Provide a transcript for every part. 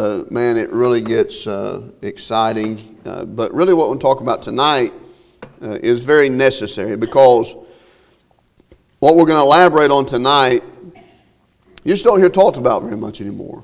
man, it really gets exciting. But really what we'll talk about tonight is very necessary, because what we're going to elaborate on tonight, you just don't hear talked about very much anymore.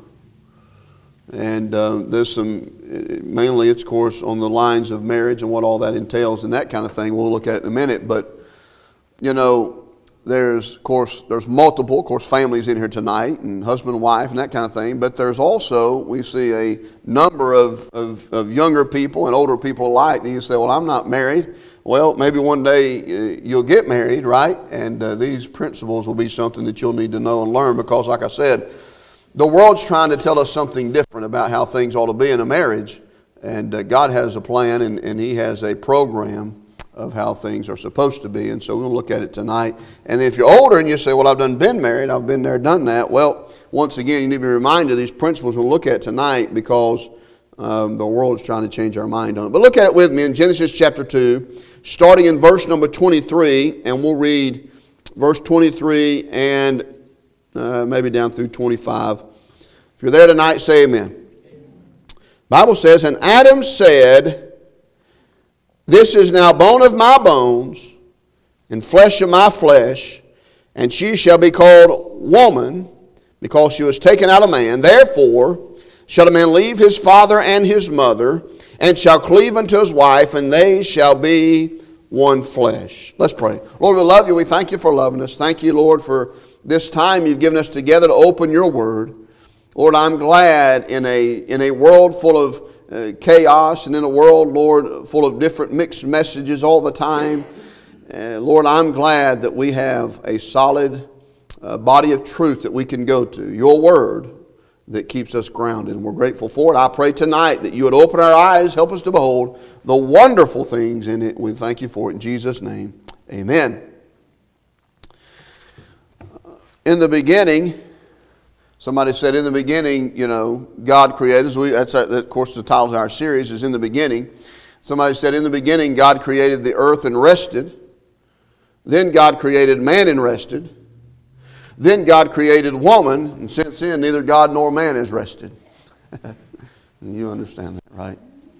And there's some, mainly it's, of course, on the lines of marriage and what all that entails and that kind of thing. We'll look at it in a minute. But, you know, there's multiple, of course, families in here tonight, and husband and wife and that kind of thing. But there's also, we see a number of younger people and older people alike. And you say, well, I'm not married. Well, maybe one day you'll get married, right? And these principles will be something that you'll need to know and learn, because, like I said, the world's trying to tell us something different about how things ought to be in a marriage. And God has a plan, and He has a program of how things are supposed to be. And so we'll look at it tonight. And if you're older and you say, well, I've been married, I've been there, done that. Well, once again, you need to be reminded of these principles we'll look at tonight, because the world is trying to change our mind on it. But look at it with me in Genesis chapter 2, starting in verse number 23, and we'll read verse 23 and maybe down through 25. If you're there tonight, say amen. Bible says, and Adam said, this is now bone of my bones and flesh of my flesh, and she shall be called woman, because she was taken out of man. Therefore shall a man leave his father and his mother, and shall cleave unto his wife, and they shall be one flesh. Let's pray. Lord, we love you. We thank you for loving us. Thank you, Lord, for this time you've given us together to open your word. Lord, I'm glad in a world full of chaos, and in a world, Lord, full of different mixed messages all the time. Lord, I'm glad that we have a solid body of truth that we can go to, your word, that keeps us grounded, and we're grateful for it. I pray tonight that you would open our eyes, help us to behold the wonderful things in it. We thank you for it in Jesus' name. Amen. In the beginning, somebody said, in the beginning, you know, God created. That's of course, the title of our series is In the Beginning. Somebody said, in the beginning, God created the earth and rested. Then God created man and rested. Then God created woman, and since then, neither God nor man has rested. You understand that, right?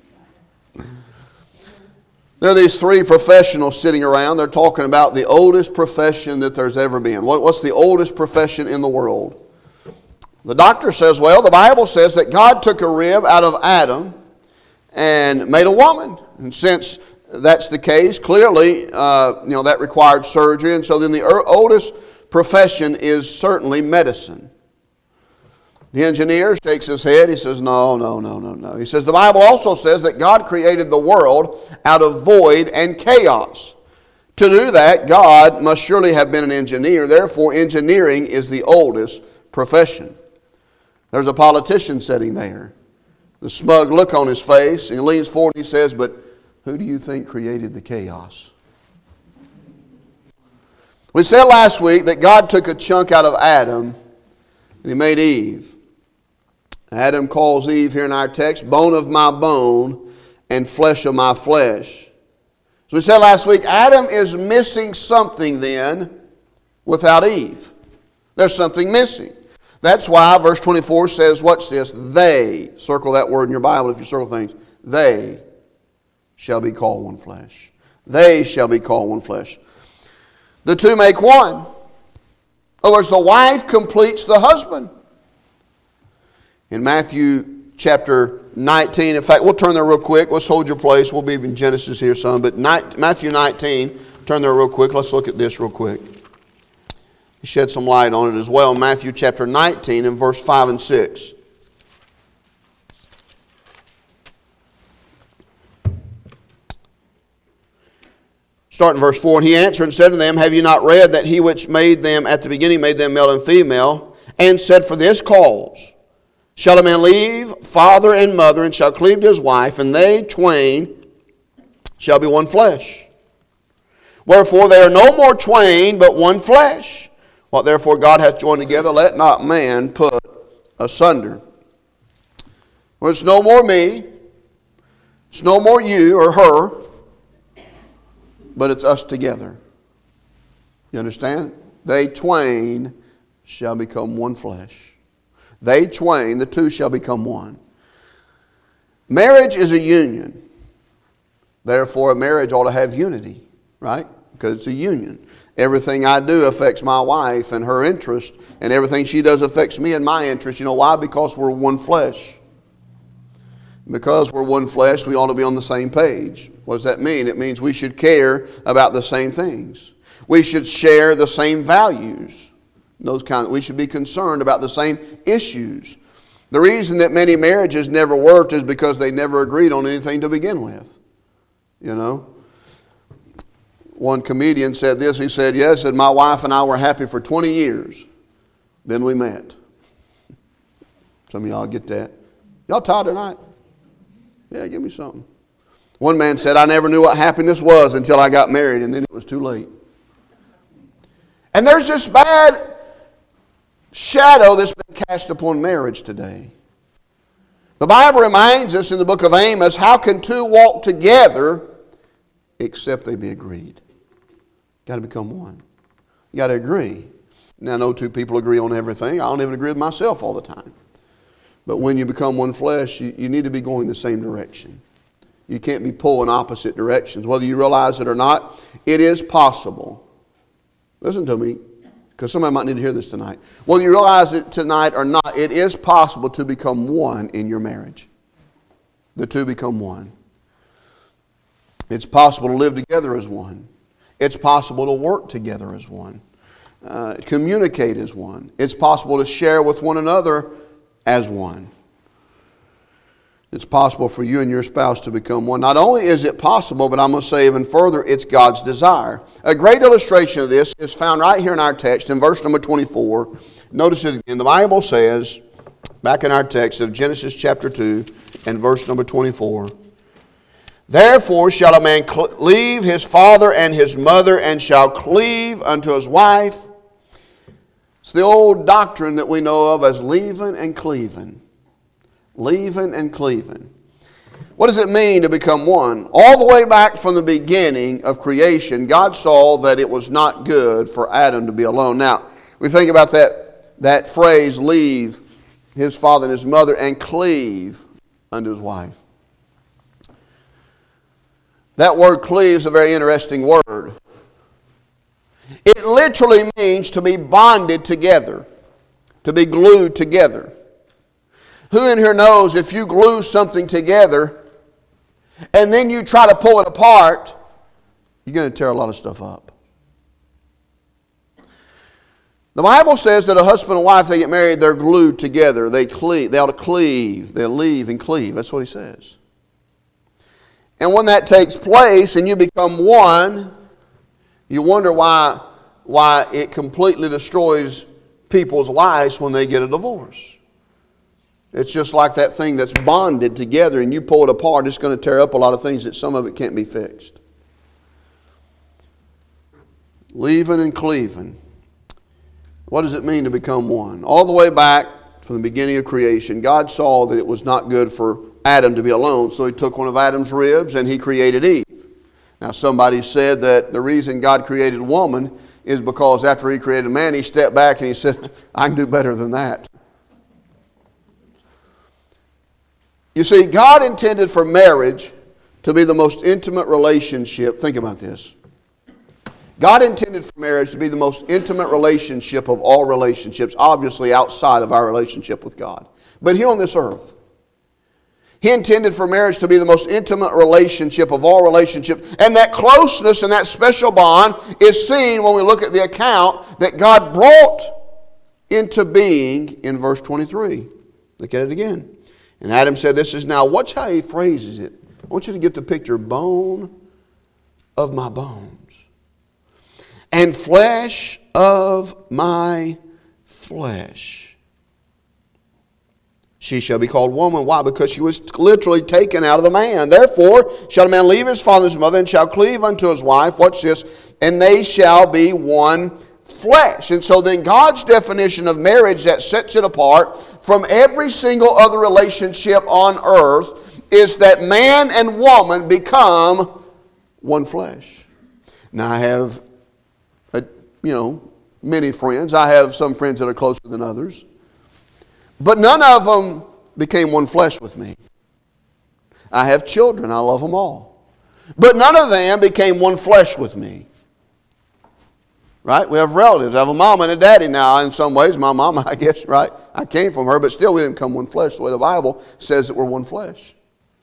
There are these three professionals sitting around. They're talking about the oldest profession that there's ever been. What's the oldest profession in the world? The doctor says, well, the Bible says that God took a rib out of Adam and made a woman. And since that's the case, clearly, that required surgery. And so then the oldest profession is certainly medicine. The engineer shakes his head. He says, no. He says, the Bible also says that God created the world out of void and chaos. To do that, God must surely have been an engineer. Therefore, engineering is the oldest profession. There's a politician sitting there, the smug look on his face, and he leans forward and he says, but who do you think created the chaos? We said last week that God took a chunk out of Adam and He made Eve. Adam calls Eve here in our text, bone of my bone and flesh of my flesh. So we said last week, Adam is missing something then without Eve. There's something missing. That's why verse 24 says, watch this, they, circle that word in your Bible if you circle things, they shall be called one flesh. They shall be called one flesh. The two make one. In other words, the wife completes the husband. In Matthew chapter 19, in fact, we'll turn there real quick. Let's hold your place. We'll be in Genesis here, son. But Matthew 19, turn there real quick. Let's look at this real quick. Shed some light on it as well. Matthew chapter 19 and verse 5 and 6. Starting in verse 4, and he answered and said to them, have you not read that he which made them at the beginning made them male and female, and said, for this cause shall a man leave father and mother, and shall cleave to his wife, and they twain shall be one flesh. Wherefore they are no more twain, but one flesh. What therefore God hath joined together, let not man put asunder. Well, it's no more me, it's no more you or her, but it's us together. You understand? They twain shall become one flesh. They twain, the two shall become one. Marriage is a union. Therefore, a marriage ought to have unity, right? Because it's a union. Everything I do affects my wife and her interest, and everything she does affects me and my interest. You know why? Because we're one flesh. Because we're one flesh, we ought to be on the same page. What does that mean? It means we should care about the same things. We should share the same values. We should be concerned about the same issues. The reason that many marriages never worked is because they never agreed on anything to begin with. You know? One comedian said this. He said, yes, and my wife and I were happy for 20 years. Then we met. Some of y'all get that. Y'all tired tonight? Yeah, give me something. One man said, I never knew what happiness was until I got married, and then it was too late. And there's this bad shadow that's been cast upon marriage today. The Bible reminds us in the book of Amos, how can two walk together except they be agreed? Got to become one. You got to agree. Now, no two people agree on everything. I don't even agree with myself all the time. But when you become one flesh, you need to be going the same direction. You can't be pulling opposite directions. Whether you realize it or not, it is possible. Listen to me, because somebody might need to hear this tonight. Whether you realize it tonight or not, it is possible to become one in your marriage. The two become one. It's possible to live together as one. It's possible to work together as one. Communicate as one. It's possible to share with one another as one. It's possible for you and your spouse to become one. Not only is it possible, but I'm going to say even further, it's God's desire. A great illustration of this is found right here in our text in verse number 24. Notice it again. The Bible says, back in our text of Genesis chapter 2 and verse number 24, therefore shall a man leave his father and his mother and shall cleave unto his wife. It's the old doctrine that we know of as leaving and cleaving. Leaving and cleaving. What does it mean to become one? All the way back from the beginning of creation, God saw that it was not good for Adam to be alone. Now, we think about that phrase, leave his father and his mother and cleave unto his wife. That word cleave is a very interesting word. It literally means to be bonded together, to be glued together. Who in here knows if you glue something together and then you try to pull it apart, you're going to tear a lot of stuff up. The Bible says that a husband and wife, they get married, they're glued together. They cleave. They ought to cleave. They'll leave and cleave. That's what he says. And when that takes place and you become one, you wonder why it completely destroys people's lives when they get a divorce. It's just like that thing that's bonded together and you pull it apart, it's going to tear up a lot of things that some of it can't be fixed. Leaving and cleaving. What does it mean to become one? All the way back from the beginning of creation, God saw that it was not good for Adam to be alone, so he took one of Adam's ribs and he created Eve. Now somebody said that the reason God created woman is because after he created man, he stepped back and he said, I can do better than that. You see, God intended for marriage to be the most intimate relationship. Think about this. God intended for marriage to be the most intimate relationship of all relationships, obviously outside of our relationship with God. But here on this earth, He intended for marriage to be the most intimate relationship of all relationships. And that closeness and that special bond is seen when we look at the account that God brought into being in verse 23. Look at it again. And Adam said, this is now, watch how he phrases it. I want you to get the picture. Bone of my bones and flesh of my flesh. She shall be called woman. Why? Because she was literally taken out of the man. Therefore shall a man leave his father and his mother and shall cleave unto his wife. Watch this. And they shall be one flesh. And so then God's definition of marriage that sets it apart from every single other relationship on earth is that man and woman become one flesh. Now I have, many friends. I have some friends that are closer than others. But none of them became one flesh with me. I have children. I love them all. But none of them became one flesh with me. Right? We have relatives. I have a mama and a daddy now. In some ways, my mama, I guess, right? I came from her, but still we didn't come one flesh the way the Bible says that we're one flesh.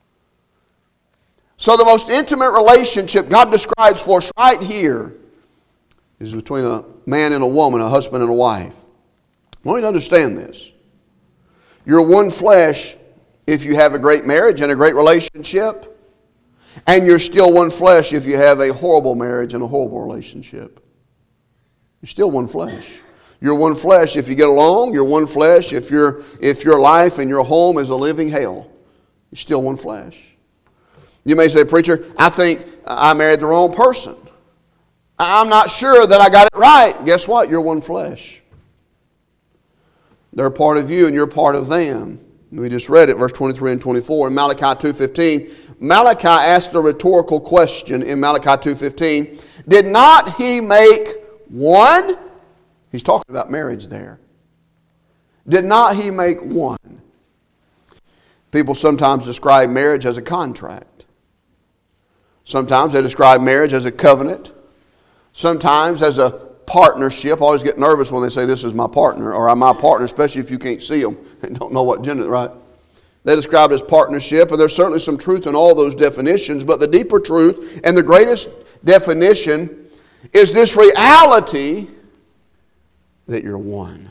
So the most intimate relationship God describes for us right here is between a man and a woman, a husband and a wife. I want you to understand this. You're one flesh if you have a great marriage and a great relationship, and you're still one flesh if you have a horrible marriage and a horrible relationship. You're still one flesh. You're one flesh if you get along. You're one flesh if your life and your home is a living hell. You're still one flesh. You may say, preacher, I think I married the wrong person. I'm not sure that I got it right. Guess what? You're one flesh. They're part of you and you're part of them. We just read it, verse 23 and 24. In Malachi 2:15, Malachi asked the rhetorical question in Malachi 2:15, did not he make one? He's talking about marriage there. Did not he make one? People sometimes describe marriage as a contract. Sometimes they describe marriage as a covenant. Sometimes as a partnership. I always get nervous when they say this is my partner or I'm my partner, especially if you can't see them and don't know what gender, right? They describe it as partnership, and there's certainly some truth in all those definitions, but the deeper truth and the greatest definition is this reality that you're one.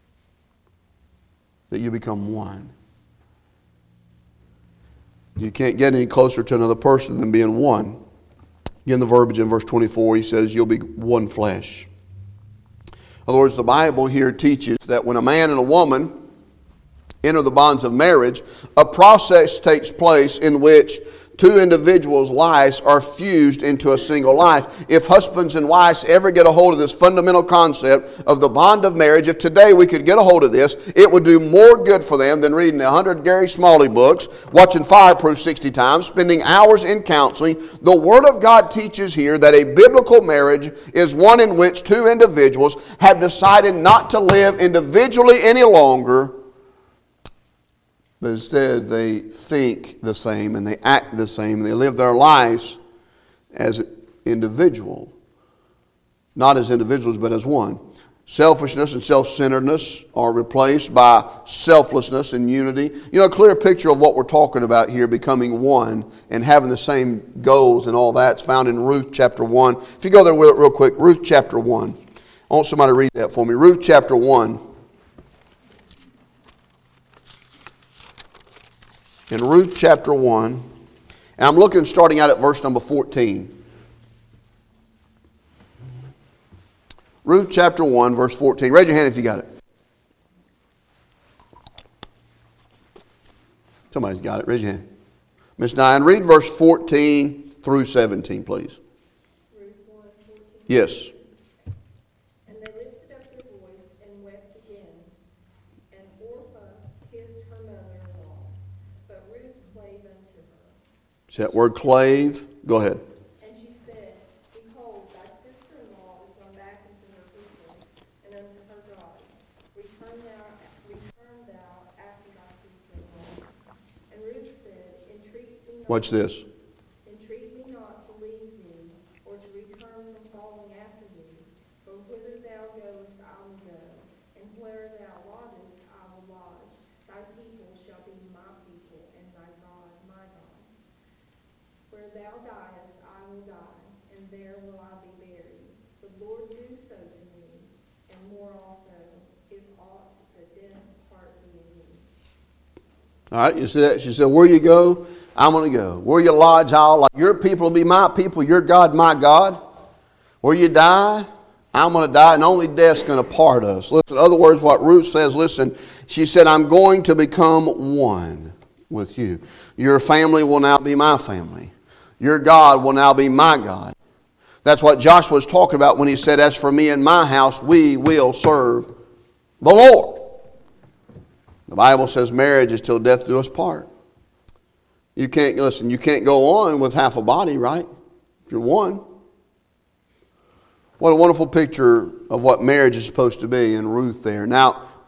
That you become one. You can't get any closer to another person than being one. Again, the verbiage in verse 24, he says, you'll be one flesh. In other words, the Bible here teaches that when a man and a woman enter the bonds of marriage, a process takes place in which two individuals' lives are fused into a single life. If husbands and wives ever get a hold of this fundamental concept of the bond of marriage, if today we could get a hold of this, it would do more good for them than reading 100 Gary Smalley books, watching Fireproof 60 times, spending hours in counseling. The Word of God teaches here that a biblical marriage is one in which two individuals have decided not to live individually any longer, but instead they think the same and they act the same and they live their lives as individual. Not as individuals, but as one. Selfishness and self-centeredness are replaced by selflessness and unity. You know, a clear picture of what we're talking about here, becoming one and having the same goals and all that's found in Ruth chapter 1. If you go there with it real quick, Ruth chapter 1. I want somebody to read that for me. Ruth chapter 1. In Ruth chapter 1, and I'm looking starting out at verse number 14. Ruth chapter 1, verse 14. Raise your hand if you got it. Somebody's got it. Raise your hand. Miss Diane, read verse 14 through 17, please. Ruth 1, 14. Yes. And they lifted up their voice and wept again. And Orpah kissed her mother-in-law. But Ruth clave unto her. See that word clave? Go ahead. And she said, behold, thy sister-in-law is gone back into her people and unto her gods. Return thou after thy sister-in-law. And Ruth said, entreat me not. Watch this. Entreat me not to leave thee, or to return from following after thee. For whither thou goest, I will go, and where thou lodgest, I will lodge. Thy people shall be my people, and thy God my God. Where thou diest, I will die, and there will I be buried. The Lord do so to me, and more also, if aught but death part me in thee. All right, you see that? She said, where you go, I'm going to go. Where you lodge, I'll lodge. Your people will be my people, your God, my God. Where you die, I'm going to die, and only death's going to part us. Listen, in other words, what Ruth says, listen, she said, I'm going to become one with you. Your family will now be my family. Your God will now be my God. That's what Joshua was talking about when he said, as for me and my house, we will serve the Lord. The Bible says marriage is till death do us part. You can't go on with half a body, right? If you're one. What a wonderful picture of what marriage is supposed to be in Ruth there. Now,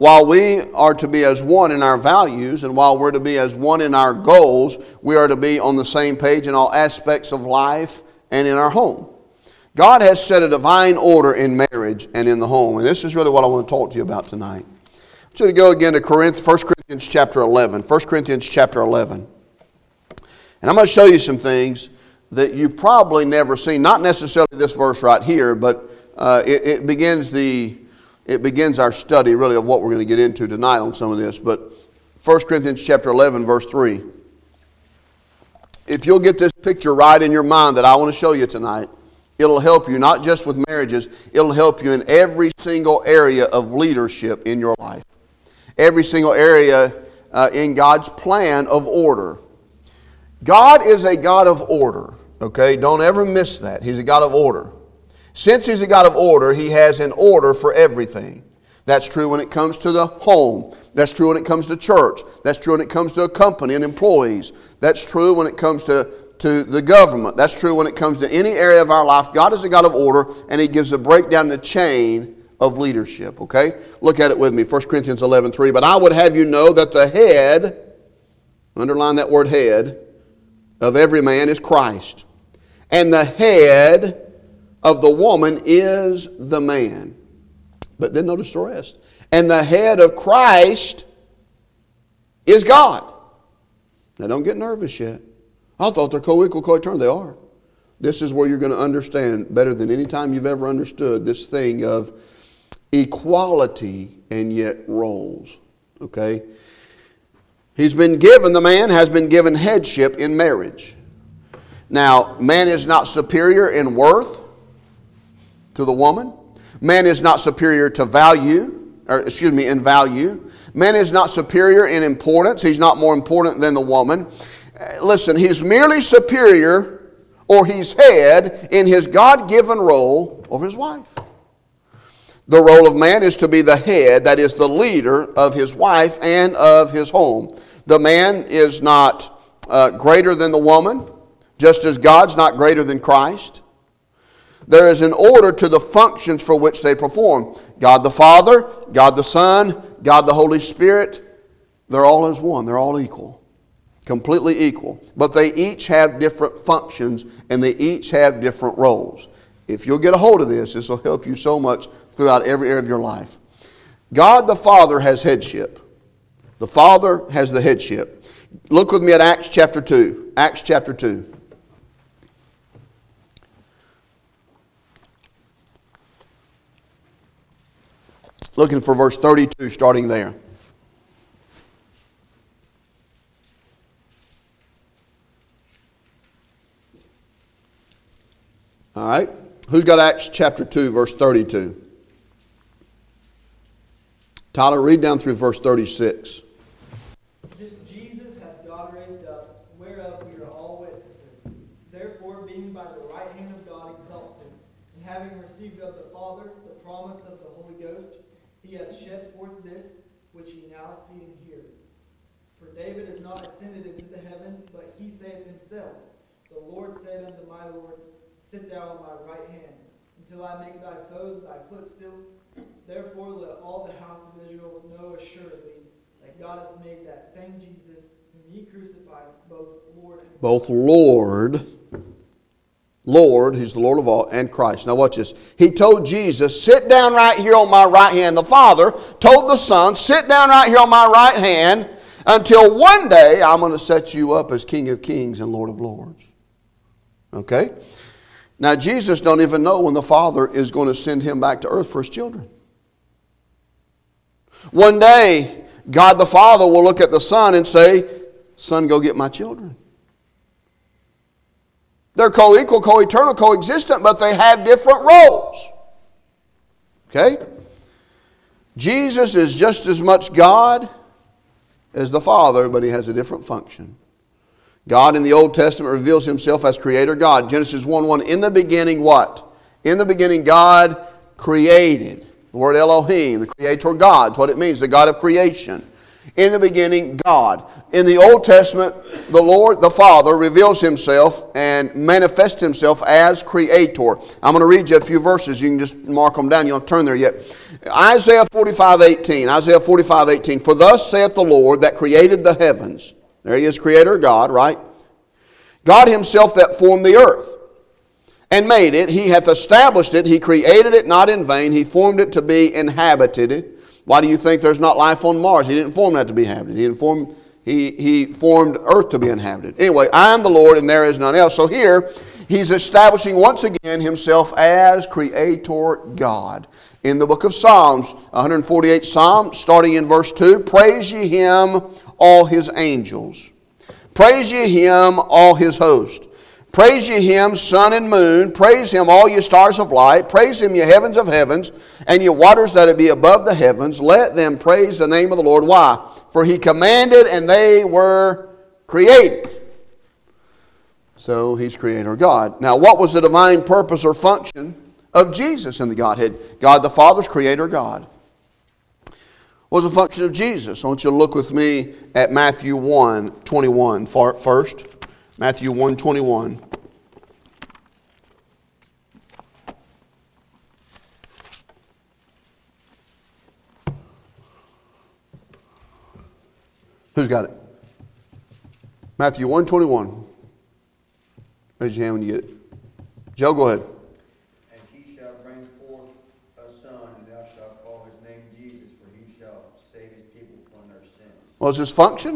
while we are to be as one in our values, and while we're to be as one in our goals, we are to be on the same page in all aspects of life and in our home. God has set a divine order in marriage and in the home. And this is really what I want to talk to you about tonight. I want you to go again to 1 Corinthians chapter 11. 1 Corinthians chapter 11. And I'm going to show you some things that you probably never seen. Not necessarily this verse right here, but it begins our study really of what we're going to get into tonight on some of this. But 1 Corinthians chapter 11, verse 3. If you'll get this picture right in your mind that I want to show you tonight, it'll help you not just with marriages, it'll help you in every single area of leadership in your life. Every single area in God's plan of order. God is a God of order, okay? Don't ever miss that. He's a God of order. Since He's a God of order, He has an order for everything. That's true when it comes to the home. That's true when it comes to church. That's true when it comes to a company and employees. That's true when it comes to the government. That's true when it comes to any area of our life. God is a God of order, and He gives a breakdown, the chain of leadership, okay? Look at it with me, 1 Corinthians 11:3. But I would have you know that the head, underline that word head, of every man is Christ. And the head of the woman is the man. But then notice the rest. And the head of Christ is God. Now don't get nervous yet. I thought they're co-equal, co-eternal. They are. This is where you're going to understand better than any time you've ever understood this thing of equality and yet roles. Okay? The man has been given headship in marriage. Now, man is not superior in worth to the woman. Man is not superior to in value. Man is not superior in importance. He's not more important than the woman. Listen, he's merely superior, or he's head in his God-given role of his wife. The role of man is to be the head, that is the leader of his wife and of his home. The man is not greater than the woman, just as God's not greater than Christ. There is an order to the functions for which they perform. God the Father, God the Son, God the Holy Spirit, they're all as one. They're all equal. Completely equal. But they each have different functions and they each have different roles. If you'll get a hold of this, this will help you so much throughout every area of your life. God the Father has headship. The Father has the headship. Look with me at Acts chapter 2. Acts chapter 2. Looking for verse 32, starting there. All right. Who's got Acts chapter 2, verse 32? Tyler, read down through verse 36. This Jesus hath God raised up, whereof we are all witnesses. Therefore, being by the right hand of God exalted, and having received of the Father the promise of the Holy Ghost, He hath shed forth this, which ye now see and hear. For David is not ascended into the heavens, but he saith himself, The Lord said unto my Lord, Sit thou on my right hand, until I make thy foes thy footstool. Therefore let all the house of Israel know assuredly that God hath made that same Jesus, whom ye crucified, both Lord and Christ. Both Lord, He's the Lord of all, and Christ. Now watch this. He told Jesus, sit down right here on my right hand. The Father told the Son, sit down right here on my right hand until one day I'm going to set you up as King of Kings and Lord of Lords. Okay? Now Jesus don't even know when the Father is going to send Him back to earth for His children. One day, God the Father will look at the Son and say, Son, go get my children. They're co-equal, co-eternal, co-existent, but they have different roles. Okay? Jesus is just as much God as the Father, but He has a different function. God in the Old Testament reveals Himself as Creator God. Genesis 1:1, in the beginning what? In the beginning God created. The word Elohim, the Creator God, is what it means, the God of creation. In the beginning, God. In the Old Testament, the Lord, the Father, reveals Himself and manifests Himself as Creator. I'm going to read you a few verses. You can just mark them down. You don't have to turn there yet. Isaiah 45:18. Isaiah 45:18. For thus saith the Lord that created the heavens. There he is, creator God, right? God himself that formed the earth and made it. He hath established it. He created it not in vain. He formed it to be inhabited. Why do you think there's not life on Mars? He didn't form that to be inhabited. He formed earth to be inhabited. Anyway, I am the Lord and there is none else. So here, he's establishing once again himself as creator God. In the book of Psalms, 148 Psalm, starting in verse 2, praise ye him, all his angels. Praise ye him, all his host. Praise ye him, sun and moon. Praise him, all ye stars of light. Praise him, ye heavens of heavens, and ye waters that be above the heavens. Let them praise the name of the Lord. Why? For he commanded, and they were created. So he's creator God. Now, what was the divine purpose or function of Jesus in the Godhead? God the Father's creator God. What was the function of Jesus? I want you to look with me at Matthew 1:21 first. Matthew 1:21. Who's got it? Matthew 1:21. Raise your hand when you get it. Joe, go ahead. And he shall bring forth a son, and thou shalt call his name Jesus, for he shall save his people from their sins. What was his function?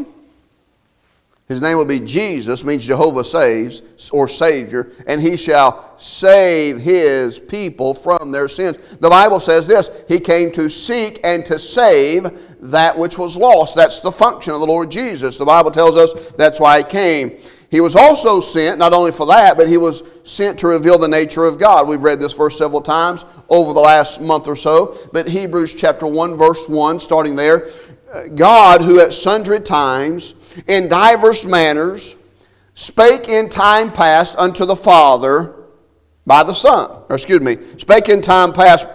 His name will be Jesus, means Jehovah saves, or Savior, and he shall save his people from their sins. The Bible says this, he came to seek and to save that which was lost. That's the function of the Lord Jesus. The Bible tells us that's why he came. He was also sent, not only for that, but he was sent to reveal the nature of God. We've read this verse several times over the last month or so, but Hebrews chapter 1, verse 1, starting there, God, who at sundry times, in divers manners, spake in time past unto the Father by the Son. Spake in time past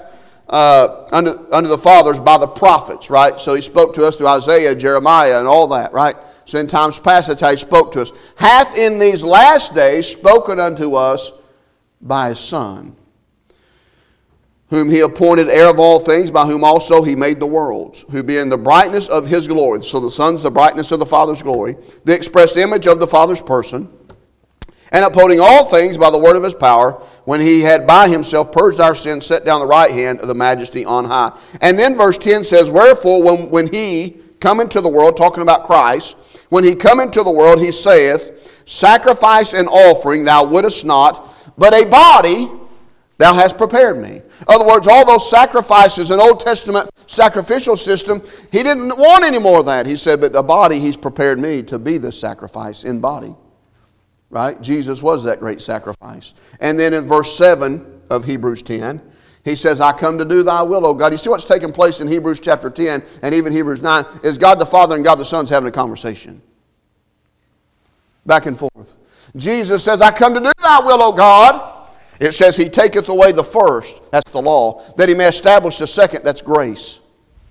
unto the fathers by the prophets, right? So he spoke to us through Isaiah, Jeremiah, and all that, right? So in times past, that's how he spoke to us. Hath in these last days spoken unto us by his Son, whom he appointed heir of all things, by whom also he made the worlds, who being the brightness of his glory. So the Son's the brightness of the Father's glory, the express image of the Father's person, and upholding all things by the word of his power, when he had by himself purged our sins, set down the right hand of the majesty on high. And then verse 10 says, wherefore when he come into the world, talking about Christ, when he come into the world, he saith, sacrifice and offering thou wouldest not, but a body thou hast prepared me. In other words, all those sacrifices in Old Testament sacrificial system, he didn't want any more of that. He said, but a body he's prepared me to be the sacrifice in body. Right? Jesus was that great sacrifice. And then in verse 7 of Hebrews 10, he says, I come to do thy will, O God. You see what's taking place in Hebrews chapter 10 and even Hebrews 9 is God the Father and God the Son's having a conversation. Back and forth. Jesus says, I come to do thy will, O God. It says he taketh away the first, that's the law, that he may establish the second, that's grace.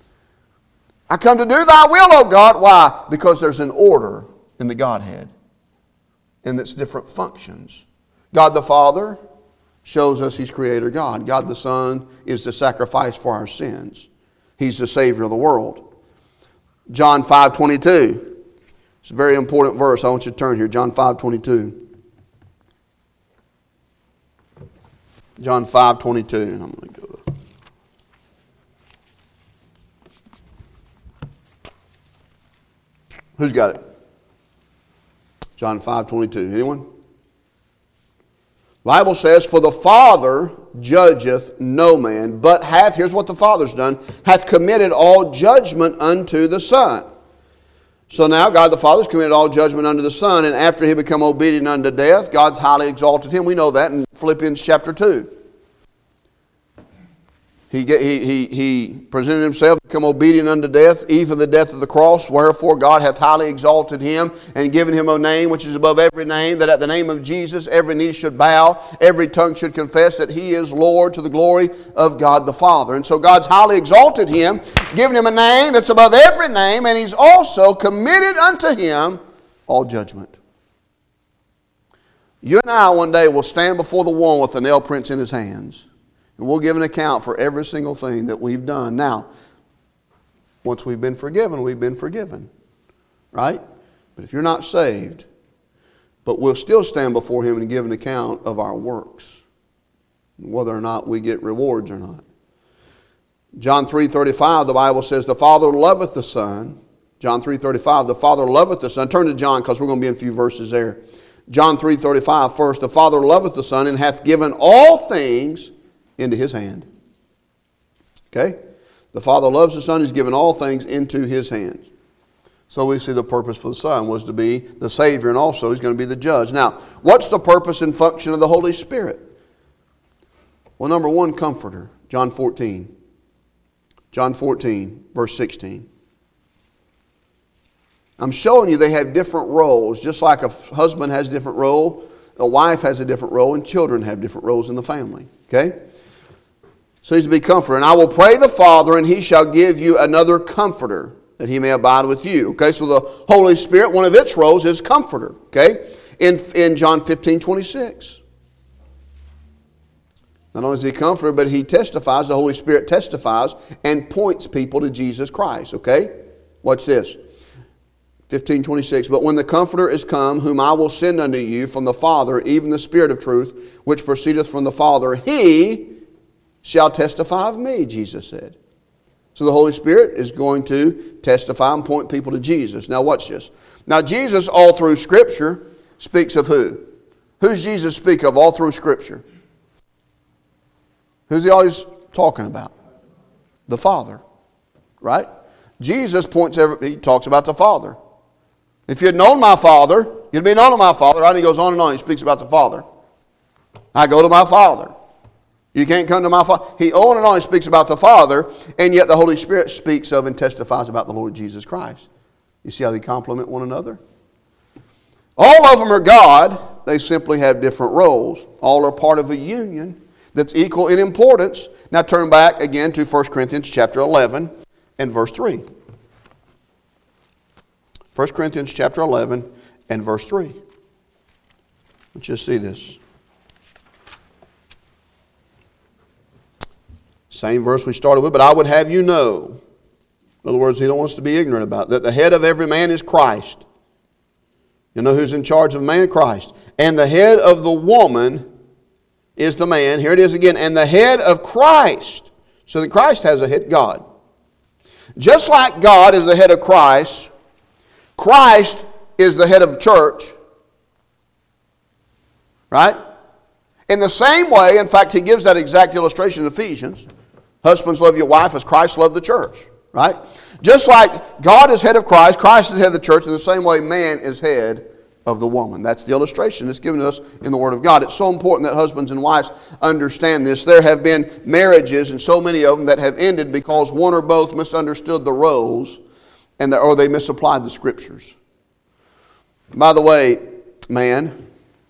I come to do thy will, O God. Why? Because there's an order in the Godhead. And its different functions. God the Father shows us he's creator God. God the Son is the sacrifice for our sins. He's the Savior of the world. John 5:22. It's a very important verse. I want you to turn here. John 5:22. John 5:22. And I'm going to go. Who's got it? John 5:22. Anyone? The Bible says, for the Father judgeth no man, but hath, here's what the Father's done, hath committed all judgment unto the Son. So now God the Father's committed all judgment unto the Son, and after he become obedient unto death, God's highly exalted him. We know that in Philippians chapter 2. He presented himself to become obedient unto death, even the death of the cross. Wherefore God hath highly exalted him and given him a name which is above every name, that at the name of Jesus every knee should bow, every tongue should confess that he is Lord, to the glory of God the Father. And so God's highly exalted him, given him a name that's above every name, and he's also committed unto him all judgment. You and I one day will stand before the one with the nail prints in his hands. And we'll give an account for every single thing that we've done. Now, once we've been forgiven, we've been forgiven. Right? But if you're not saved, but we'll still stand before Him and give an account of our works, whether or not we get rewards or not. John 3:35, the Bible says, the Father loveth the Son. John 3:35, the Father loveth the Son. Turn to John because we're going to be in a few verses there. John 3:35 first, the Father loveth the Son and hath given all things into His hand. Okay? The Father loves the Son, He's given all things into His hands. So we see the purpose for the Son was to be the Savior, and also He's going to be the judge. Now, what's the purpose and function of the Holy Spirit? Well, number one, Comforter. John 14. John 14, verse 16. I'm showing you they have different roles. Just like a husband has a different role, a wife has a different role, and children have different roles in the family. Okay? So He's to be Comforter. And I will pray the Father, and He shall give you another Comforter, that He may abide with you. Okay, so the Holy Spirit, one of its roles is Comforter. Okay, in John 15:26. Not only is He Comforter, but He testifies, the Holy Spirit testifies and points people to Jesus Christ. Okay, watch this. 15:26. But when the Comforter is come, whom I will send unto you from the Father, even the Spirit of truth, which proceedeth from the Father, He shall testify of me, Jesus said. So the Holy Spirit is going to testify and point people to Jesus. Now watch this. Now Jesus, all through Scripture, speaks of who? Who's Jesus speak of all through Scripture? Who's He always talking about? The Father. Right? Jesus He talks about the Father. If you'd known my Father, you'd be known of my Father. Right? He goes on and on. He speaks about the Father. I go to my Father. You can't come to my Father. He on and on he speaks about the Father, and yet the Holy Spirit speaks of and testifies about the Lord Jesus Christ. You see how they complement one another? All of them are God. They simply have different roles. All are part of a union that's equal in importance. Now turn back again to 1 Corinthians chapter 11 and verse 3. 1 Corinthians chapter 11 and verse 3. Let's just see this. Same verse we started with, but I would have you know. In other words, He don't want us to be ignorant about it, that the head of every man is Christ. You know who's in charge of man? Christ. And the head of the woman is the man. Here it is again. And the head of Christ. So that Christ has a head, God. Just like God is the head of Christ, Christ is the head of the church. Right? In the same way, in fact, he gives that exact illustration in Ephesians. Husbands, love your wife as Christ loved the church. Right? Just like God is head of Christ, Christ is head of the church, in the same way man is head of the woman. That's the illustration that's given to us in the Word of God. It's so important that husbands and wives understand this. There have been marriages, and so many of them, that have ended because one or both misunderstood the roles or they misapplied the Scriptures. By the way, man,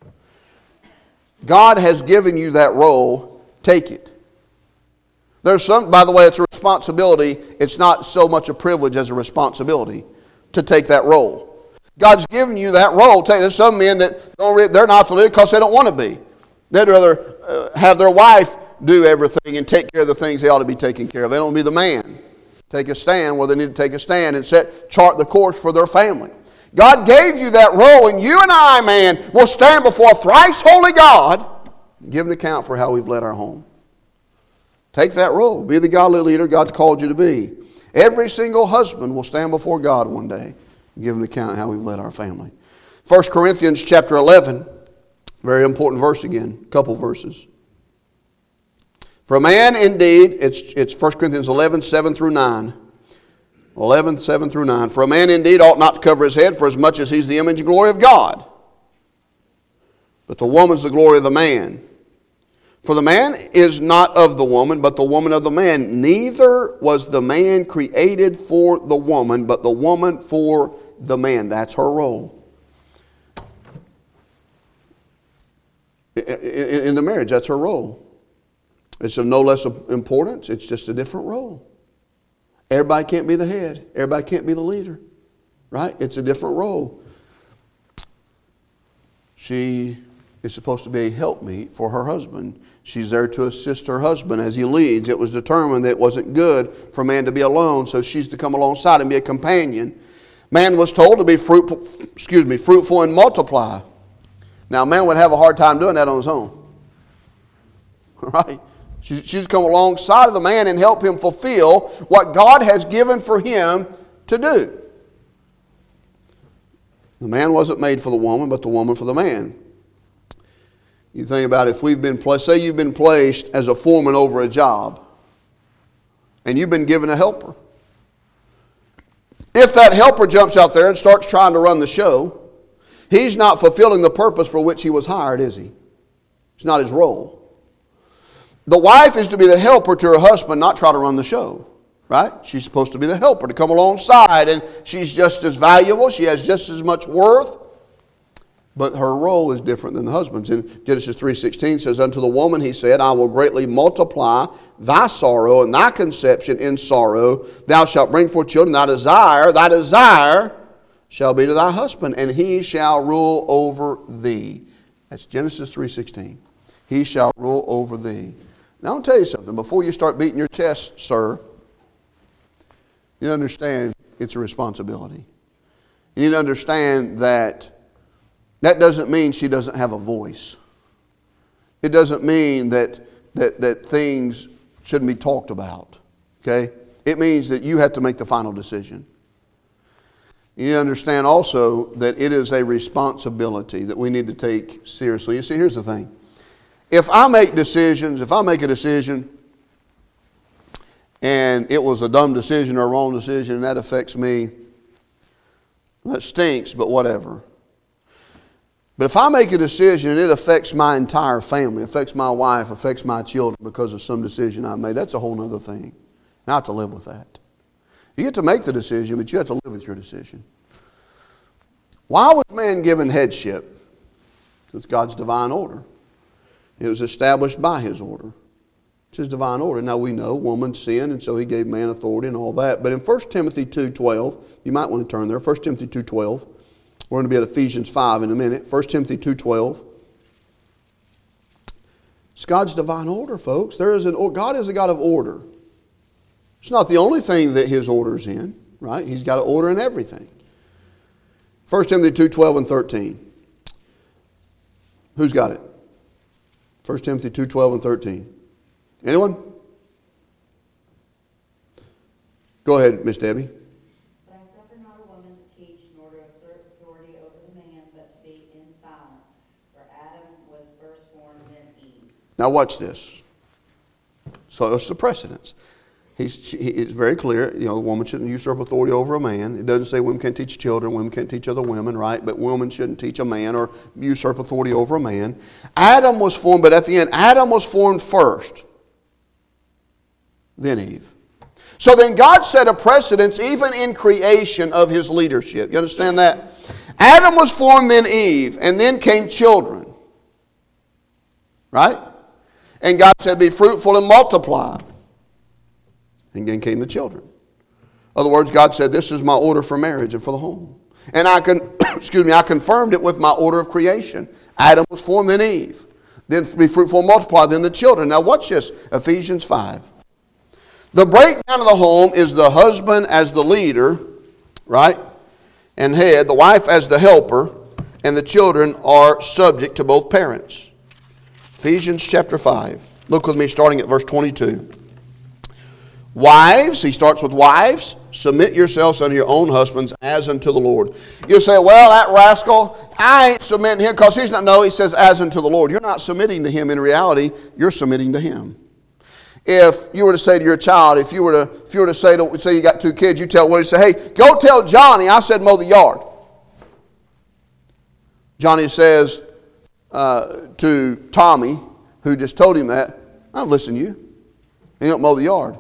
God has given you that role. Take it. There's by the way, it's a responsibility. It's not so much a privilege as a responsibility to take that role. God's given you that role. There's some men that they're not to live because they don't want to be. They'd rather have their wife do everything and take care of the things they ought to be taking care of. They don't be the man. Take a stand where they need to take a stand and chart the course for their family. God gave you that role, and you and I, man, will stand before a thrice holy God and give an account for how we've led our home. Take that role. Be the godly leader God's called you to be. Every single husband will stand before God one day and give an account of how we've led our family. 1 Corinthians chapter 11, very important verse again, a couple verses. For a man indeed, it's 1 Corinthians 11, 7 through 9. 11, 7 through 9. For a man indeed ought not to cover his head, for as much as he's the image and glory of God. But the woman's the glory of the man. For the man is not of the woman, but the woman of the man. Neither was the man created for the woman, but the woman for the man. That's her role. In the marriage, that's her role. It's of no less importance. It's just a different role. Everybody can't be the head. Everybody can't be the leader. Right? It's a different role. She is supposed to be a helpmeet for her husband. She's there to assist her husband as he leads. It was determined that it wasn't good for man to be alone, so she's to come alongside and be a companion. Man was told to be fruitful and multiply. Now, man would have a hard time doing that on his own. Right? She's come alongside of the man and help him fulfill what God has given for him to do. The man wasn't made for the woman, but the woman for the man. You think about it, if we've been placed, say you've been placed as a foreman over a job, and you've been given a helper. If that helper jumps out there and starts trying to run the show, he's not fulfilling the purpose for which he was hired, is he? It's not his role. The wife is to be the helper to her husband, not try to run the show. Right? She's supposed to be the helper, to come alongside, and she's just as valuable. She has just as much worth. But her role is different than the husband's. In Genesis 3:16 says, unto the woman he said, I will greatly multiply thy sorrow and thy conception in sorrow. Thou shalt bring forth children. Thy desire shall be to thy husband, and he shall rule over thee. That's Genesis 3:16. He shall rule over thee. Now I'll tell you something. Before you start beating your chest, sir, you need to understand it's a responsibility. You need to understand that doesn't mean she doesn't have a voice. It doesn't mean that things shouldn't be talked about. Okay? It means that you have to make the final decision. You need to understand also that it is a responsibility that we need to take seriously. You see, here's the thing. If I make a decision and it was a dumb decision or a wrong decision and that affects me, that stinks, but whatever. But if I make a decision and it affects my entire family, affects my wife, affects my children because of some decision I made, that's a whole other thing. And I have to live with that. You get to make the decision, but you have to live with your decision. Why was man given headship? It's God's divine order. It was established by His order. It's His divine order. Now we know woman sinned, and so He gave man authority and all that. But in 1 Timothy 2:12, you might want to turn there. 1 Timothy 2:12. We're going to be at Ephesians 5 in a minute. 1 Timothy 2:12. It's God's divine order, folks. God is a God of order. It's not the only thing that His order is in, right? He's got an order in everything. 1 Timothy 2:12 and 13. Who's got it? 1 Timothy 2:12 and 13. Anyone? Go ahead, Miss Debbie. But I suffer not a woman to teach, nor to assert authority over the man, but to be in silence. For Adam was first formed, then Eve. Now watch this. So it's the precedence. It's very clear, a woman shouldn't usurp authority over a man. It doesn't say women can't teach children, women can't teach other women, right? But women shouldn't teach a man or usurp authority over a man. Adam was formed, but at the end, Adam was formed first, then Eve. So then God set a precedence even in creation of His leadership. You understand that? Adam was formed, then Eve, and then came children. Right? And God said, be fruitful and multiply. And then came the children. In other words, God said, this is my order for marriage and for the home. And I confirmed it with my order of creation. Adam was formed, then Eve. Then be fruitful and multiply, then the children. Now watch this, Ephesians 5. The breakdown of the home is the husband as the leader, right, and head, the wife as the helper, and the children are subject to both parents. Ephesians chapter 5. Look with me starting at verse 22. Wives, he starts with wives, submit yourselves unto your own husbands as unto the Lord. You say, well, that rascal, I ain't submitting to him because he's not. No, he says as unto the Lord. You're not submitting to him in reality, you're submitting to him. If you were to say to your child, if you were to say you got two kids, you tell one, you say, hey, go tell Johnny I said mow the yard. Johnny says to Tommy, who just told him that, I don't listen to you. He don't mow the yard.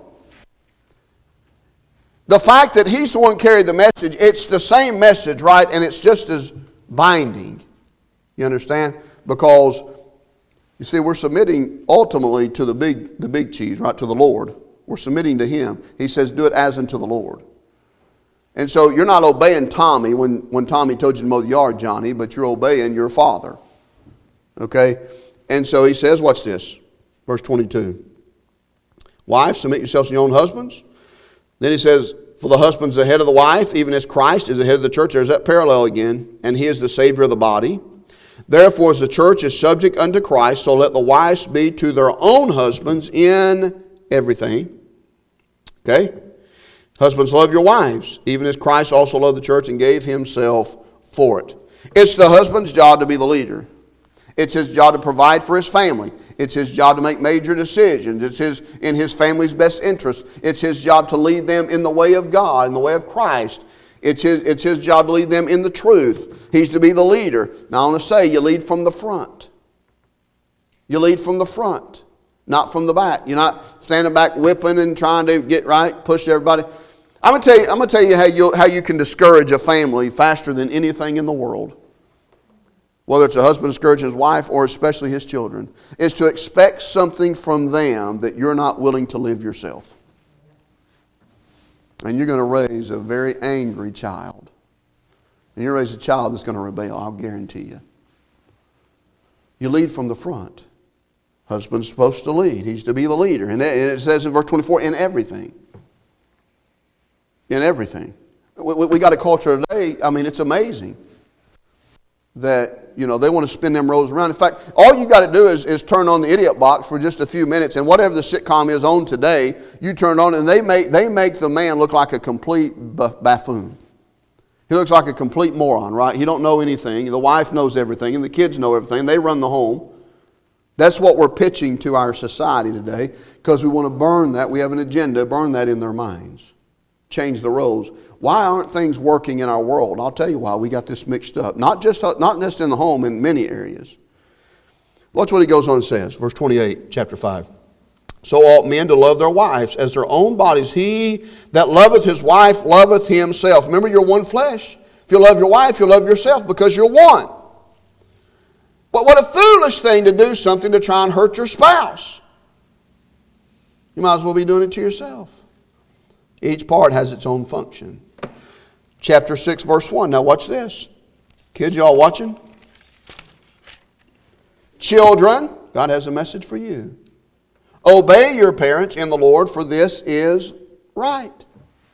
The fact that he's the one carried the message, it's the same message, right? And it's just as binding. You understand? Because, you see, we're submitting ultimately to the big cheese, right? To the Lord. We're submitting to Him. He says, do it as unto the Lord. And so you're not obeying Tommy when Tommy told you to mow the yard, Johnny, but you're obeying your father. Okay? And so he says, watch this. Verse 22. Wives, submit yourselves to your own husbands. Then he says, for the husband's the head of the wife, even as Christ is the head of the church. There's that parallel again. And he is the Savior of the body. Therefore, as the church is subject unto Christ, so let the wives be to their own husbands in everything. Okay? Husbands, love your wives, even as Christ also loved the church and gave himself for it. It's the husband's job to be the leader. It's his job to provide for his family. It's his job to make major decisions. It's in his family's best interest. It's his job to lead them in the way of God, in the way of Christ. It's his job to lead them in the truth. He's to be the leader. Now I want to say, you lead from the front. You lead from the front, not from the back. You're not standing back whipping and trying to get right, push everybody. I'm going to tell you how you can discourage a family faster than anything in the world. Whether it's a husband discouraging his wife or especially his children, is to expect something from them that you're not willing to live yourself. And you're going to raise a very angry child. And you raise a child that's going to rebel, I'll guarantee you. You lead from the front. Husband's supposed to lead. He's to be the leader. And it says in verse 24, in everything. In everything. We got a culture today, I mean, it's amazing that, they want to spin them rows around. In fact, all you got to do is turn on the idiot box for just a few minutes, and whatever the sitcom is on today, you turn it on, and they make the man look like a complete buffoon. He looks like a complete moron, right? He don't know anything. The wife knows everything, and the kids know everything. They run the home. That's what we're pitching to our society today, because we want to burn that. We have an agenda, burn that in their minds. Change the roles. Why aren't things working in our world? I'll tell you why. We got this mixed up. Not just in the home, in many areas. Watch what he goes on and says. Verse 28, chapter 5. So ought men to love their wives as their own bodies. He that loveth his wife loveth himself. Remember, you're one flesh. If you love your wife, you love yourself because you're one. But what a foolish thing to do something to try and hurt your spouse. You might as well be doing it to yourself. Each part has its own function. Chapter 6, verse 1. Now watch this. Kids, y'all watching? Children, God has a message for you. Obey your parents in the Lord, for this is right.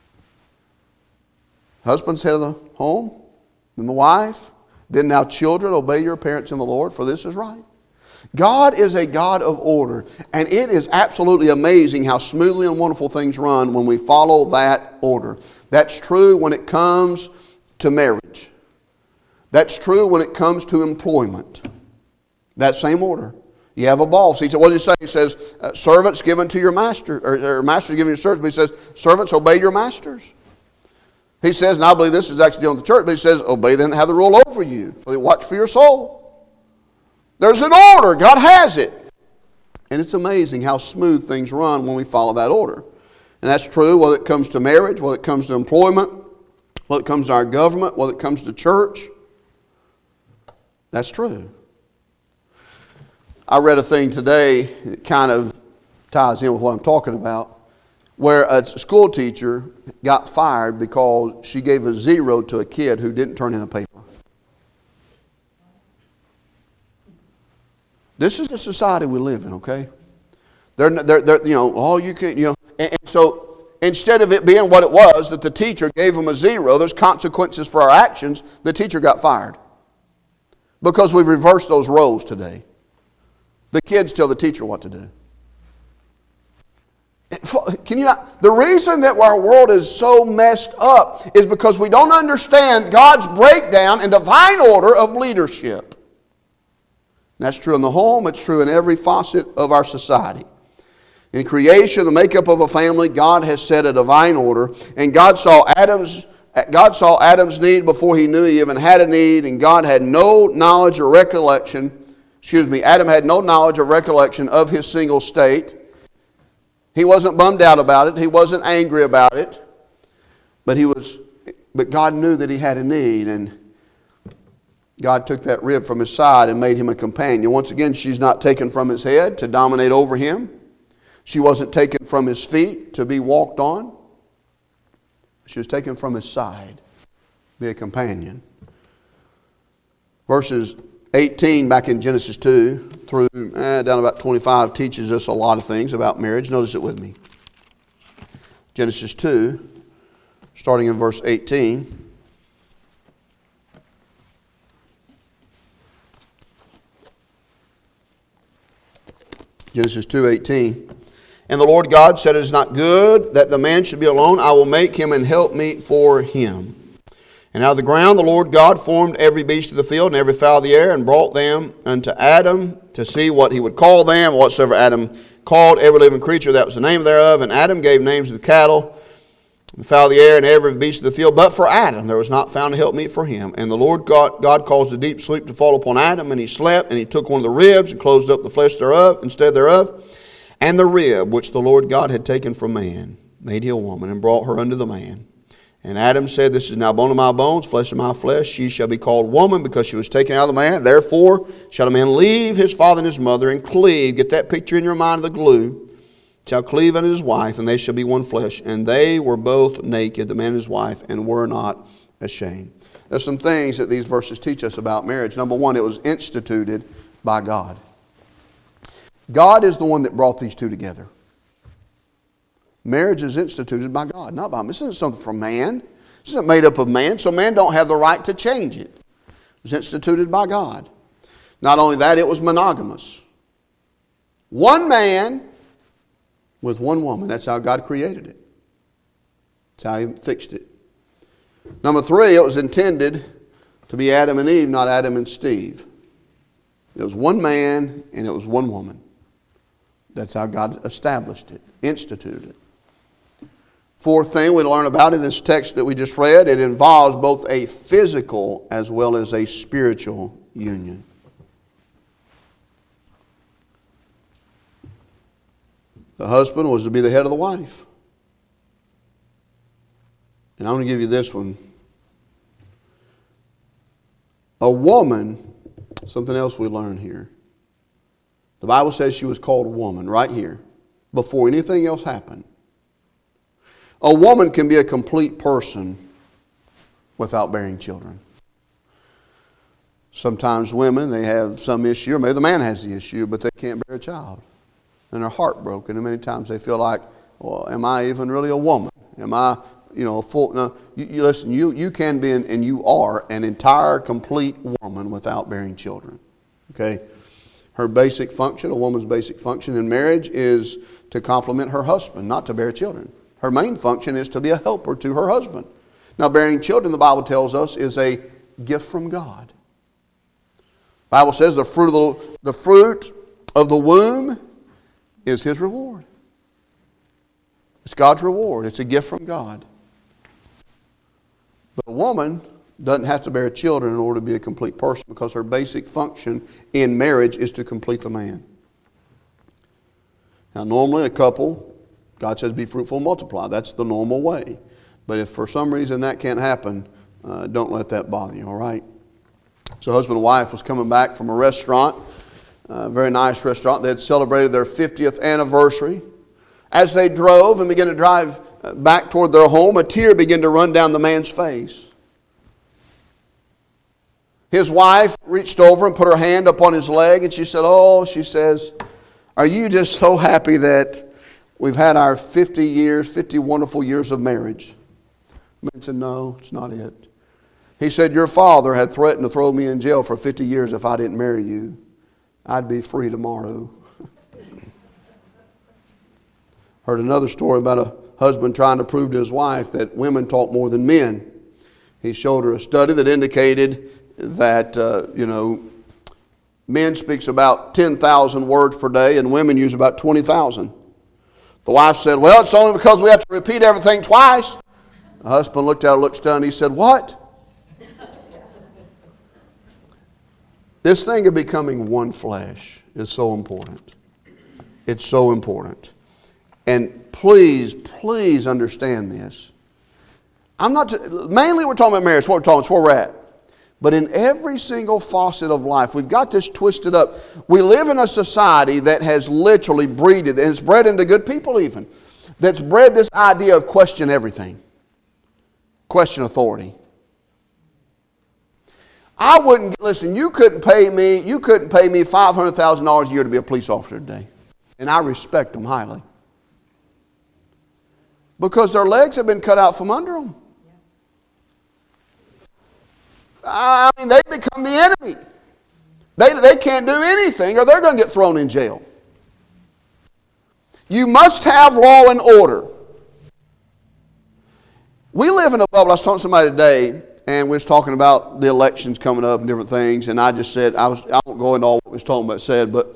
Husband's head of the home, then the wife, then now children, obey your parents in the Lord, for this is right. God is a God of order, and it is absolutely amazing how smoothly and wonderful things run when we follow that order. That's true when it comes to marriage. That's true when it comes to employment. That same order. You have a boss. He said, what does he say? He says, servants given to your master, or masters given to your servants. But he says, servants, obey your masters. He says, and I believe this is actually on the church, but he says, obey them that have the rule over you, for they watch for your soul. There's an order. God has it. And it's amazing how smooth things run when we follow that order. And that's true whether it comes to marriage, whether it comes to employment, whether it comes to our government, whether it comes to church. That's true. I read a thing today, it kind of ties in with what I'm talking about, where a school teacher got fired because she gave a 0 to a kid who didn't turn in a paper. This is the society we live in, okay? They're you can, and so instead of it being what it was, that the teacher gave them a 0, there's consequences for our actions, the teacher got fired. Because we've reversed those roles today. The kids tell the teacher what to do. Can you not? The reason that our world is so messed up is because we don't understand God's breakdown and divine order of leadership. And that's true in the home. It's true in every facet of our society. In creation, the makeup of a family, God has set a divine order. And God saw Adam's need before he knew he even had a need. And God had no knowledge or recollection. Adam had no knowledge or recollection of his single state. He wasn't bummed out about it. He wasn't angry about it. But God knew that he had a need, and God took that rib from his side and made him a companion. Once again, she's not taken from his head to dominate over him. She wasn't taken from his feet to be walked on. She was taken from his side to be a companion. Verses 18 back in Genesis 2 through down about 25 teaches us a lot of things about marriage. Notice it with me. Genesis 2, starting in verse 18. Genesis 2:18. And the Lord God said, it is not good that the man should be alone. I will make him an helpmeet for him. And out of the ground the Lord God formed every beast of the field and every fowl of the air, and brought them unto Adam to see what he would call them. Whatsoever Adam called every living creature, that was the name thereof. And Adam gave names to the cattle, the fowl of the air, and every beast of the field. But for Adam there was not found a helpmeet for him. And the Lord God caused a deep sleep to fall upon Adam, and he slept, and he took one of the ribs and closed up the flesh thereof instead thereof. And the rib which the Lord God had taken from man made he a woman, and brought her unto the man. And Adam said, this is now bone of my bones, flesh of my flesh. She shall be called woman, because she was taken out of the man. Therefore shall a man leave his father and his mother, and cleave. Get that picture in your mind of the glue. Shall cleave unto his wife, and they shall be one flesh. And they were both naked, the man and his wife, and were not ashamed. There's some things that these verses teach us about marriage. Number one, it was instituted by God. God is the one that brought these two together. Marriage is instituted by God, not by man. This isn't something from man. This isn't made up of man, so man don't have the right to change it. It was instituted by God. Not only that, it was monogamous. One man with one woman. That's how God created it. That's how He fixed it. Number three, it was intended to be Adam and Eve, not Adam and Steve. It was one man and it was one woman. That's how God established it, instituted it. Fourth thing we learn about in this text that we just read, it involves both a physical as well as a spiritual union. The husband was to be the head of the wife. And I'm going to give you this one. A woman, something else we learn here. The Bible says she was called woman right here, before anything else happened. A woman can be a complete person without bearing children. Sometimes women, they have some issue, or maybe the man has the issue, but they can't bear a child. And they're heartbroken, and many times they feel like, well, am I even really a woman? Am I, full? No, you listen, you can be, and you are, an entire, complete woman without bearing children. Okay? Her basic function, a woman's basic function in marriage, is to complement her husband, not to bear children. Her main function is to be a helper to her husband. Now, bearing children, the Bible tells us, is a gift from God. The Bible says the fruit of the womb is His reward. It's God's reward. It's a gift from God. But a woman doesn't have to bear children in order to be a complete person, because her basic function in marriage is to complete the man. Now, normally a couple, God says be fruitful and multiply. That's the normal way. But if for some reason that can't happen, don't let that bother you, all right? So husband and wife was coming back from a restaurant, a very nice restaurant. They had celebrated their 50th anniversary. As they drove and began to drive back toward their home, a tear began to run down the man's face. His wife reached over and put her hand upon his leg, and she says, are you just so happy that we've had our 50 wonderful years of marriage? The man said, no, it's not it. He said, your father had threatened to throw me in jail for 50 years if I didn't marry you. I'd be free tomorrow. Heard another story about a husband trying to prove to his wife that women talk more than men. He showed her a study that indicated that, men speaks about 10,000 words per day and women use about 20,000. The wife said, well, it's only because we have to repeat everything twice. The husband looked at her, looked stunned. He said, what? This thing of becoming one flesh is so important. It's so important. And please understand this. Mainly we're talking about marriage. What we're talking, it's where we're at. But in every single facet of life, we've got this twisted up. We live in a society that has literally breeded, and it's bred into good people even, that's bred this idea of question everything. Question authority. I wouldn't, listen, you couldn't pay me $500,000 a year to be a police officer today. And I respect them highly. Because their legs have been cut out from under them. I mean, they become the enemy. They can't do anything or they're going to get thrown in jail. You must have law and order. We live in a bubble. I was talking to somebody today, and we was talking about the elections coming up and different things, and I just said, I won't go into all what we was talking about said, but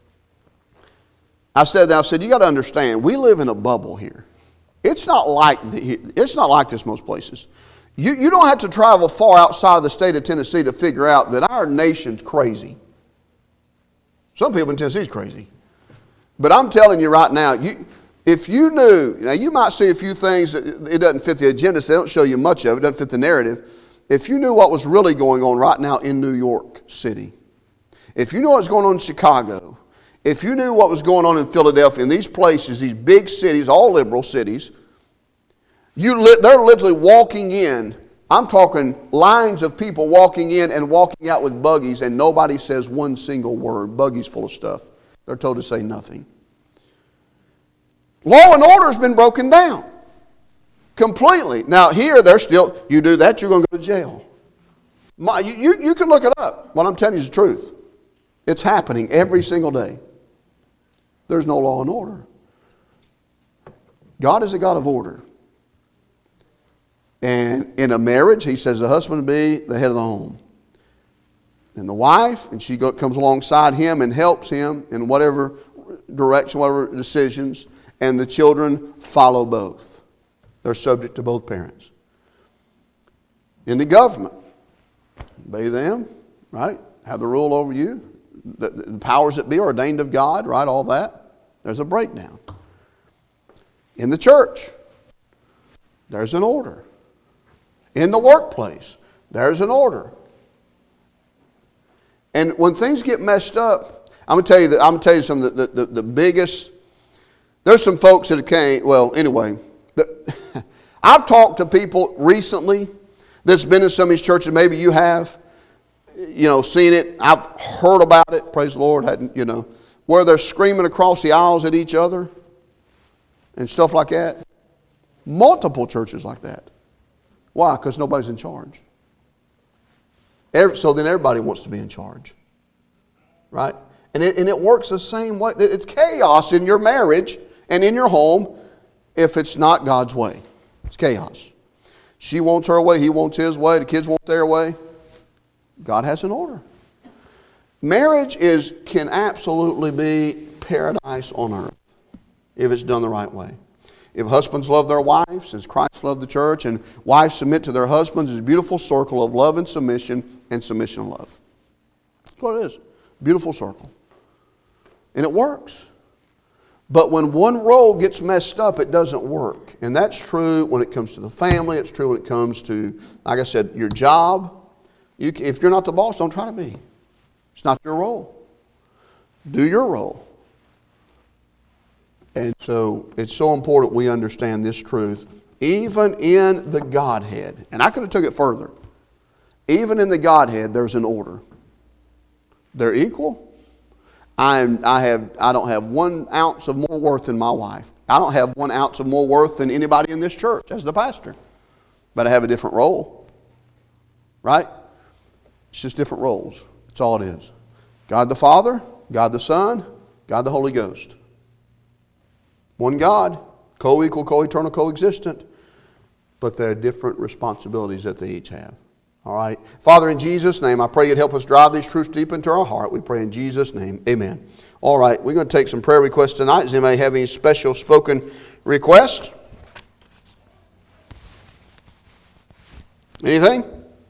I said, you got to understand, we live in a bubble here. It's not like this most places. You don't have to travel far outside of the state of Tennessee to figure out that our nation's crazy. Some people in Tennessee is crazy. But I'm telling you right now, if you knew, now you might see a few things that it doesn't fit the agenda, so they don't show you much of it, doesn't fit the narrative. If you knew what was really going on right now in New York City, if you knew what's going on in Chicago, if you knew what was going on in Philadelphia, in these places, these big cities, all liberal cities, they're literally walking in. I'm talking lines of people walking in and walking out with buggies, and nobody says one single word. Buggies full of stuff. They're told to say nothing. Law and order has been broken down completely. Now here, they're still, you do that, you're going to go to jail. You can look it up. What I'm telling you is the truth. It's happening every single day. There's no law and order. God is a God of order. And in a marriage, he says the husband be the head of the home. And the wife, and she comes alongside him and helps him in whatever direction, whatever decisions. And the children follow both. They're subject to both parents. In the government, obey them, right? Have the rule over you. The powers that be are ordained of God, right? All that. There's a breakdown. In the church, there's an order. In the workplace, there's an order. And when things get messed up, I'm going to tell you some of the biggest. There's some folks that came. Well, anyway, I've talked to people recently that's been in some of these churches. Maybe you have, seen it. I've heard about it. Praise the Lord. Where they're screaming across the aisles at each other and stuff like that. Multiple churches like that. Why? Because nobody's in charge. So then everybody wants to be in charge. Right? And it works the same way. It's chaos in your marriage and in your home if it's not God's way. It's chaos. She wants her way, he wants his way, the kids want their way. God has an order. Marriage can absolutely be paradise on earth if it's done the right way. If husbands love their wives as Christ loved the church, and wives submit to their husbands, it's a beautiful circle of love and submission and love. That's what it is. Beautiful circle. And it works. But when one role gets messed up, it doesn't work. And that's true when it comes to the family. It's true when it comes to, like I said, your job. If you're not the boss, don't try to be. It's not your role. Do your role. And so it's so important we understand this truth. Even in the Godhead, and I could have took it further. Even in the Godhead, there's an order. They're equal. I don't have 1 ounce of more worth than my wife. I don't have 1 ounce of more worth than anybody in this church as the pastor. But I have a different role. Right? It's just different roles. That's all it is. God the Father, God the Son, God the Holy Ghost. One God, co-equal, co-eternal, co-existent. But there are different responsibilities that they each have. All right. Father, in Jesus' name, I pray you'd help us drive these truths deep into our heart. We pray in Jesus' name. Amen. All right. We're going to take some prayer requests tonight. Does anybody have any special spoken requests? Anything?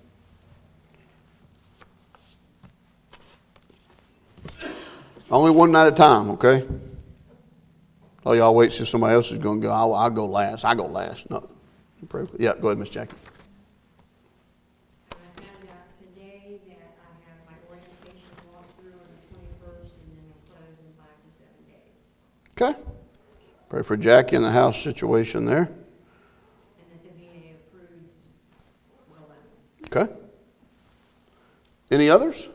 Only one at a time, okay? Oh, y'all wait till somebody else is going to go. I'll go last. I go last. No. Yeah, go ahead, Miss Jackie. Okay. Pray for Jackie and the house situation there. And that the VA approves. Okay. Any others?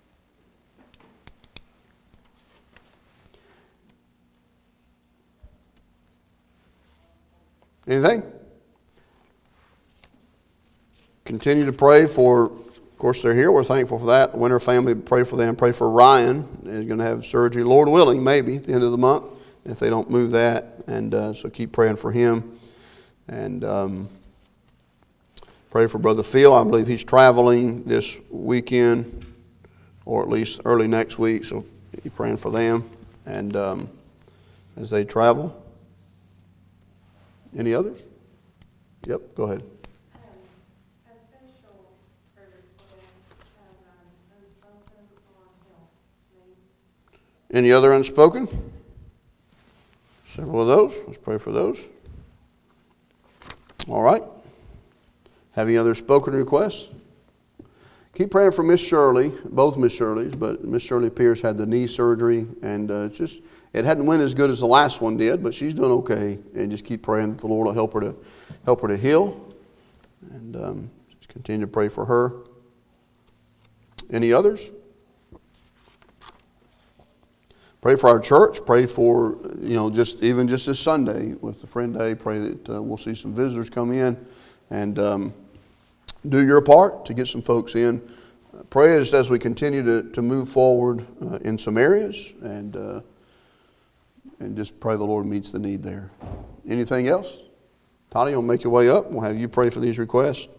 Anything? Continue to pray for, of course, they're here. We're thankful for that. The Winter family, pray for them. Pray for Ryan. He's going to have surgery, Lord willing, maybe at the end of the month, if they don't move that. And so keep praying for him. And pray for Brother Phil. I believe he's traveling this weekend, or at least early next week. So keep praying for them. And as they travel. Any others? Yep, go ahead. A special prayer request of unspoken on health needs. Any other unspoken? Several of those. Let's pray for those. All right. Have any other spoken requests? Keep praying for Miss Shirley, both Miss Shirleys, but Miss Shirley Pierce had the knee surgery, and it hadn't went as good as the last one did, but she's doing okay. And just keep praying that the Lord will help her to heal, and just continue to pray for her. Any others? Pray for our church. Pray for, just this Sunday with the Friend Day. Pray that we'll see some visitors come in, and do your part to get some folks in. Pray as we continue to move forward in some areas, and just pray the Lord meets the need there. Anything else? Tony, you'll make your way up. We'll have you pray for these requests.